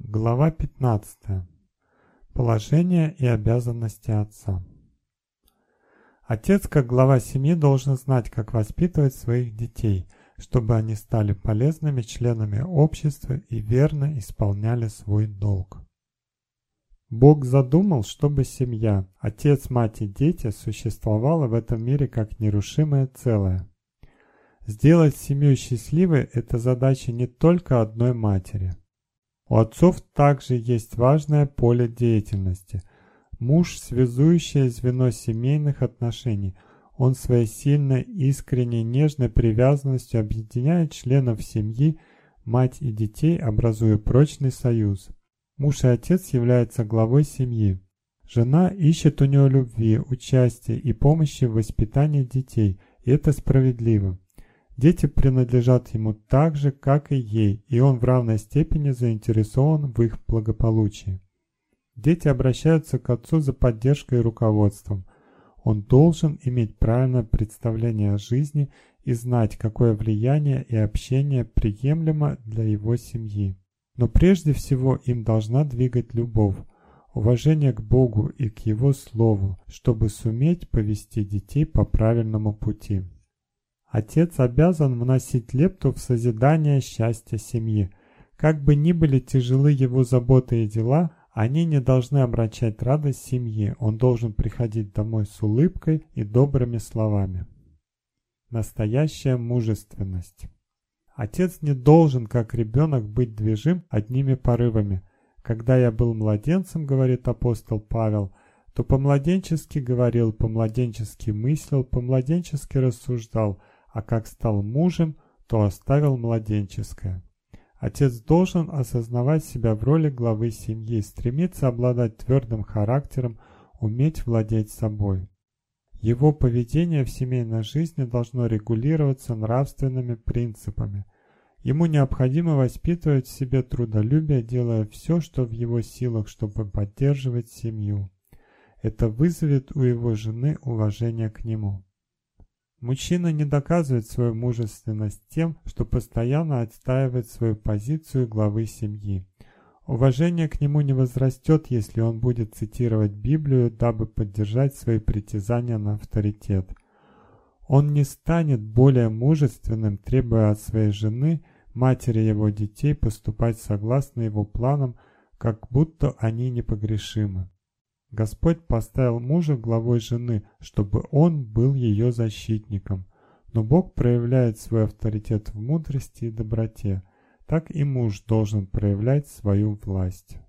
Глава 15. Положение и обязанности отца. Отец, как глава семьи, должен знать, как воспитывать своих детей, чтобы они стали полезными членами общества и верно исполняли свой долг. Бог задумал, чтобы семья, отец, мать и дети, существовала в этом мире как нерушимое целое. Сделать семью счастливой – это задача не только одной матери. У отцов также есть важное поле деятельности. Муж – связующее звено семейных отношений. Он своей сильной, искренней, нежной привязанностью объединяет членов семьи, мать и детей, образуя прочный союз. Муж и отец являются главой семьи. Жена ищет у него любви, участия и помощи в воспитании детей, и это справедливо. Дети принадлежат ему так же, как и ей, и он в равной степени заинтересован в их благополучии. Дети обращаются к отцу за поддержкой и руководством. Он должен иметь правильное представление о жизни и знать, какое влияние и общение приемлемо для его семьи. Но прежде всего им должна двигать любовь, уважение к Богу и к Его Слову, чтобы суметь повести детей по правильному пути. Отец обязан вносить лепту в созидание счастья семьи. Как бы ни были тяжелы его заботы и дела, они не должны омрачать радость семьи. Он должен приходить домой с улыбкой и добрыми словами. Настоящая мужественность. Отец не должен, как ребенок, быть движим одними порывами. Когда я был младенцем, говорит апостол Павел, то по-младенчески говорил, по-младенчески мыслил, по-младенчески рассуждал, а как стал мужем, то оставил младенческое. Отец должен осознавать себя в роли главы семьи, стремиться обладать твердым характером, уметь владеть собой. Его поведение в семейной жизни должно регулироваться нравственными принципами. Ему необходимо воспитывать в себе трудолюбие, делая все, что в его силах, чтобы поддерживать семью. Это вызовет у его жены уважение к нему. Мужчина не доказывает свою мужественность тем, что постоянно отстаивает свою позицию главы семьи. Уважение к нему не возрастет, если он будет цитировать Библию, дабы поддержать свои притязания на авторитет. Он не станет более мужественным, требуя от своей жены, матери его детей, поступать согласно его планам, как будто они непогрешимы. Господь поставил мужа главой жены, чтобы он был ее защитником. Но Бог проявляет свой авторитет в мудрости и доброте. Так и муж должен проявлять свою власть.